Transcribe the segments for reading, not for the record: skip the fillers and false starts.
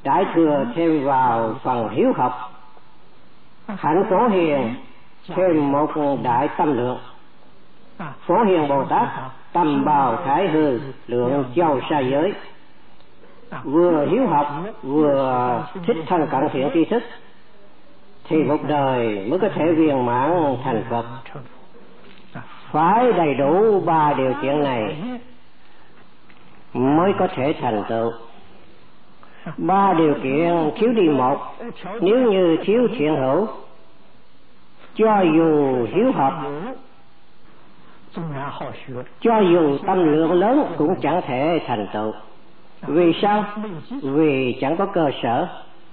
Đại thừa thêm vào phần hiếu học, hạnh Phổ Hiền thêm một đại tâm lượng. Phổ Hiền Bồ Tát tâm bào thái hư, lượng châu sa giới, vừa hiếu học vừa thích thân cận thiện tri thức, thì một đời mới có thể viên mãn thành Phật. Phải đầy đủ ba điều kiện này mới có thể thành tựu. Ba điều kiện thiếu đi một, nếu như thiếu thiện hữu, cho dù hiếu học, cho dù tâm lượng lớn cũng chẳng thể thành tựu. Vì sao? Vì chẳng có cơ sở.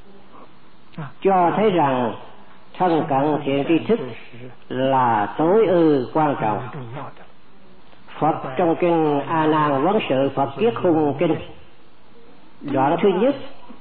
Cho thấy rằng thân cận thiện tri thức là tối ư quan trọng. Phật trong kinh A Nan Vấn Sự Phật Kiết Hung Kinh, đoạn thứ nhất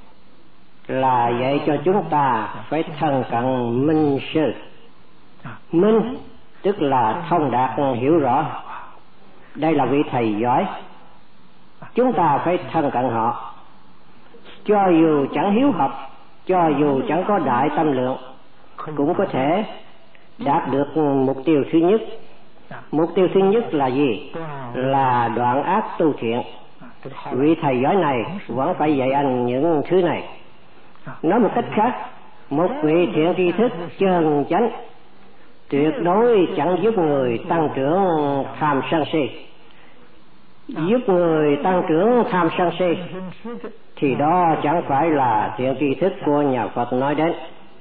là dạy cho chúng ta phải thân cận minh sư. Minh tức là thông đạt hiểu rõ. Đây là vị thầy giỏi, chúng ta phải thân cận họ. Cho dù chẳng hiếu học, cho dù chẳng có đại tâm lượng, cũng có thể đạt được mục tiêu thứ nhất. Mục tiêu thứ nhất là gì? Là đoạn ác tu thiện. Vị thầy giỏi này vẫn phải dạy anh những thứ này. Nói một cách khác, một vị thiện tri thức chân chánh tuyệt đối chẳng giúp người tăng trưởng tham sân si. Giúp người tăng trưởng tham sân si thì đó chẳng phải là thiện tri thức của nhà Phật nói đến,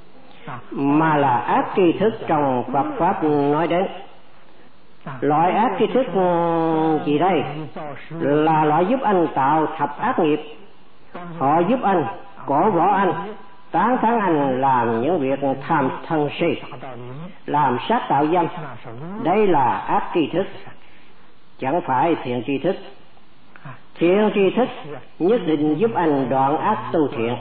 mà là ác tri thức trong Phật Pháp nói đến. Loại ác tri thức gì đây? Là loại giúp anh tạo thập ác nghiệp. Họ giúp anh, cổ võ anh, tán thán anh làm những việc tham thân si, làm sát tạo dâm. Đây là ác tri thức, chẳng phải thiện tri thức. Thiện tri thức nhất định giúp anh đoạn ác tu thiện.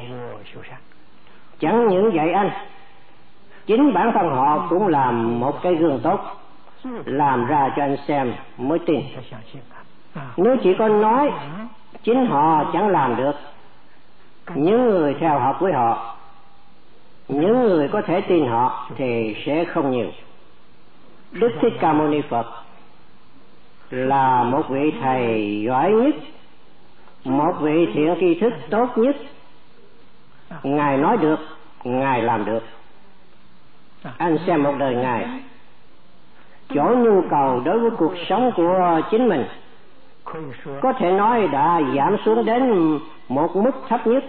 Chẳng những vậy anh, chính bản thân họ cũng làm một cái gương tốt, làm ra cho anh xem mới tin. Nếu chỉ có nói, chính họ chẳng làm được, những người theo học với họ, những người có thể tin họ thì sẽ không nhiều. Đức Thích Ca Mâu Ni Phật là một vị thầy giỏi nhất, một vị thiện tri thức tốt nhất. Ngài nói được, Ngài làm được. Anh xem một đời Ngài, chỗ nhu cầu đối với cuộc sống của chính mình có thể nói đã giảm xuống đến một mức thấp nhất.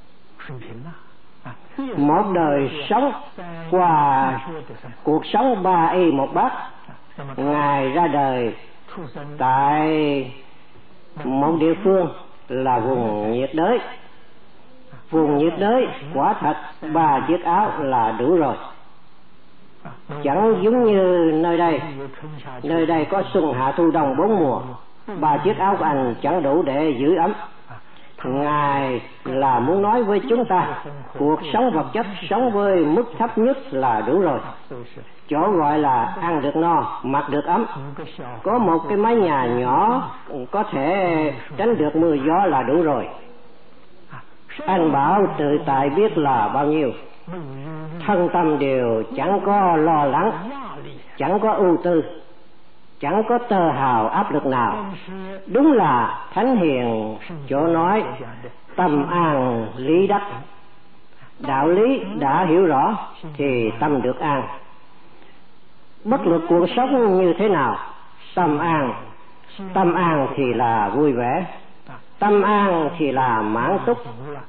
Một đời sống qua cuộc sống 3 y 1 bát. Ngài ra đời tại một địa phương là vùng nhiệt đới. Vùng nhiệt đới quả thật 3 chiếc áo là đủ rồi. Chẳng giống như nơi đây. Nơi đây có xuân hạ thu đông 4 mùa. 3 chiếc áo của anh chẳng đủ để giữ ấm. Ngài là muốn nói với chúng ta, cuộc sống vật chất sống với mức thấp nhất là đủ rồi. Chỗ gọi là ăn được no, mặc được ấm, có một cái mái nhà nhỏ có thể tránh được mưa gió là đủ rồi. Anh bảo tự tại biết là bao nhiêu. Thân tâm đều chẳng có lo lắng, chẳng có ưu tư, chẳng có tơ hào áp lực nào. Đúng là Thánh Hiền chỗ nói tâm an lý đắc. Đạo lý đã hiểu rõ thì tâm được an. Bất luận cuộc sống như thế nào, tâm an thì là vui vẻ, tâm an thì là mãn túc,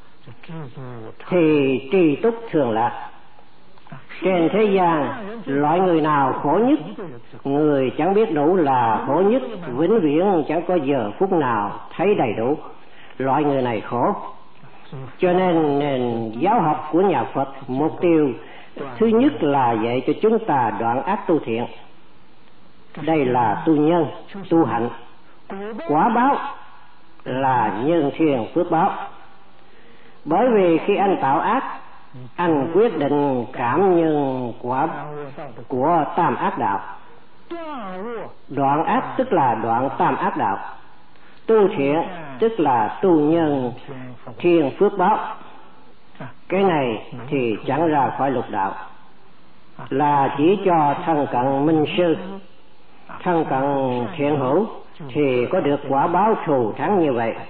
thì tri túc thường lạc. Trên thế gian, loại người nào khổ nhất? Người chẳng biết đủ là khổ nhất, vĩnh viễn chẳng có giờ phút nào thấy đầy đủ. Loại người này khổ. Cho nên nền giáo học của nhà Phật mục tiêu thứ nhất là dạy cho chúng ta đoạn ác tu thiện. Đây là tu nhân, tu hạnh. Quả báo là nhân thiên phước báo. Bởi vì khi anh tạo ác, anh quyết định cảm nhân quả của tam ác đạo. Đoạn ác tức là đoạn tam ác đạo. Tu thiện tức là tu nhân thiên phước báo. Cái này thì chẳng ra khỏi lục đạo, là chỉ cho thân cận minh sư, thân cận thiện hữu thì có được quả báo thù thắng như vậy.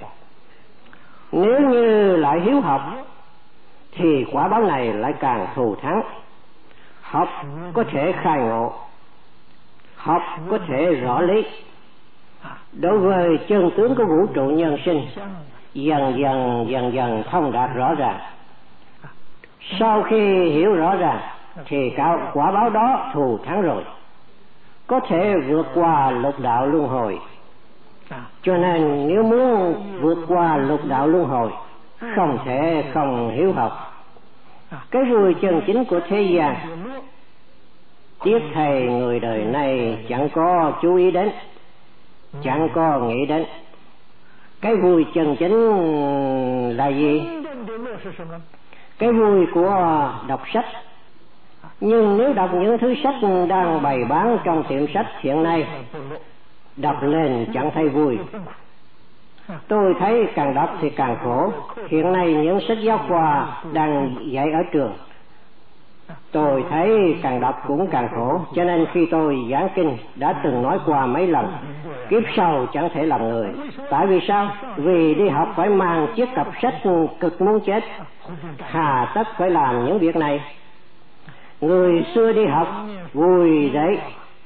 Nếu như lại hiếu học thì quả báo này lại càng thù thắng. Học có thể khai ngộ, học có thể rõ lý. Đối với chân tướng của vũ trụ nhân sinh, dần dần thông đạt rõ ràng. Sau khi hiểu rõ ràng thì cả quả báo đó thù thắng rồi, có thể vượt qua lục đạo luân hồi. Cho nên nếu muốn vượt qua lục đạo luân hồi, không thể không hiếu học. Cái vui chân chính của thế gian, tiếc thầy người đời này chẳng có chú ý đến, chẳng có nghĩ đến. Cái vui chân chính là gì? Cái vui của đọc sách. Nhưng nếu đọc những thứ sách đang bày bán trong tiệm sách hiện nay, đọc lên chẳng thấy vui. Tôi thấy càng đọc thì càng khổ. Hiện nay những sách giáo khoa đang dạy ở trường, tôi thấy càng đọc cũng càng khổ. Cho nên khi tôi giảng kinh đã từng nói qua mấy lần, kiếp sau chẳng thể làm người. Tại vì sao? Vì đi học phải mang chiếc cặp sách cực muốn chết, hà tất phải làm những việc này. Người xưa đi học vui đấy.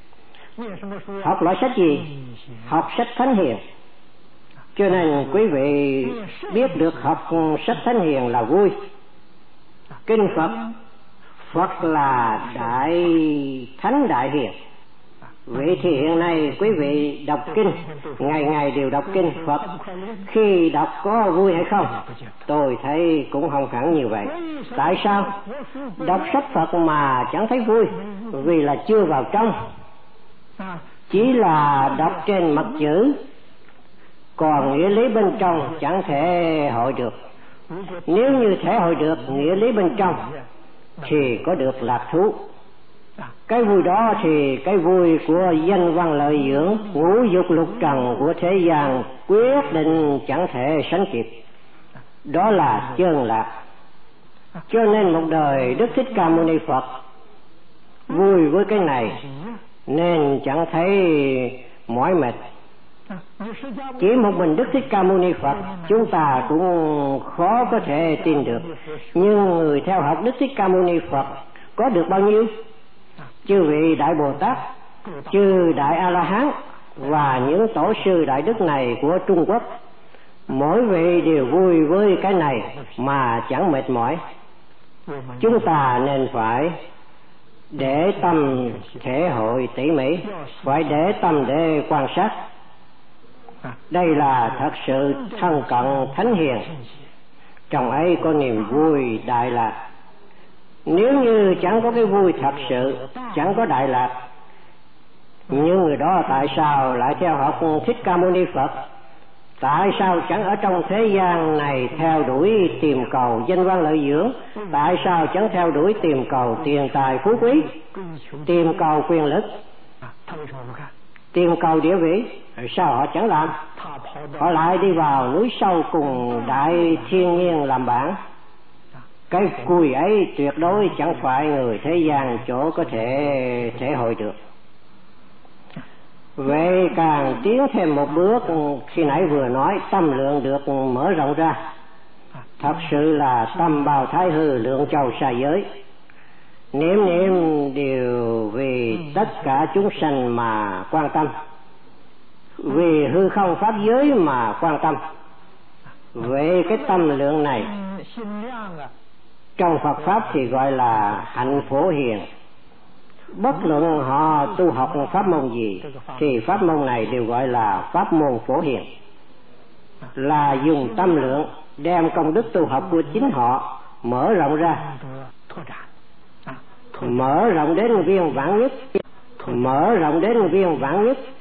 Học loại sách gì? Học sách Thánh Hiền. Cho nên quý vị biết được học sách Thánh Hiền là vui. Kinh Phật, Phật là Đại Thánh Đại Hiền. Vậy thì hiện nay quý vị đọc kinh, ngày ngày đều đọc kinh Phật, khi đọc có vui hay không? Tôi thấy cũng không hẳn như vậy. Tại sao? Đọc sách Phật mà chẳng thấy vui, vì là chưa vào trong. Chỉ là đọc trên mặt chữ, còn nghĩa lý bên trong chẳng thể hội được. Nếu như thể hội được nghĩa lý bên trong thì có được lạc thú. Cái vui đó thì cái vui của danh văn lợi dưỡng, ngũ dục lục trần của thế gian quyết định chẳng thể sánh kịp. Đó là chân lạc. Cho nên một đời Đức Thích Ca Mâu Ni Phật vui với cái này nên chẳng thấy mỏi mệt. Chỉ một mình Đức Thích Ca Mâu Ni Phật chúng ta cũng khó có thể tin được. Nhưng người theo học Đức Thích Ca Mâu Ni Phật có được bao nhiêu? Chư vị Đại Bồ Tát, chư Đại A La Hán và những tổ sư đại đức này của Trung Quốc, mỗi vị đều vui với cái này mà chẳng mệt mỏi. Chúng ta nên phải để tâm thể hội tỉ mỉ, phải để tâm để quan sát. Đây là thật sự thân cận Thánh Hiền, trong ấy có niềm vui đại lạc. Nếu như chẳng có cái vui thật sự, chẳng có đại lạc, những người đó tại sao lại theo học Thích Ca Mâu Ni Phật? Tại sao chẳng ở trong thế gian này theo đuổi tìm cầu danh văn lợi dưỡng? Tại sao chẳng theo đuổi tìm cầu tiền tài phú quý, tìm cầu quyền lực, tìm cầu địa vị? Sao họ chẳng làm? Họ lại đi vào núi sâu cùng đại thiên nhiên làm bạn. Cái vui ấy tuyệt đối chẳng phải người thế gian chỗ có thể thể hội được. Vậy càng tiến thêm một bước, khi nãy vừa nói tâm lượng được mở rộng ra, thật sự là tâm bao thái hư lượng châu xa giới. Niệm niệm đều vì tất cả chúng sanh mà quan tâm, vì hư không pháp giới mà quan tâm. Vậy cái tâm lượng này trong Phật Pháp thì gọi là hạnh phổ hiền. Bất luận họ tu học pháp môn gì thì pháp môn này đều gọi là pháp môn phổ hiền, là dùng tâm lượng đem công đức tu học của chính họ mở rộng ra, mở rộng đến viên vãng nhất, mở rộng đến viên vãng nhất.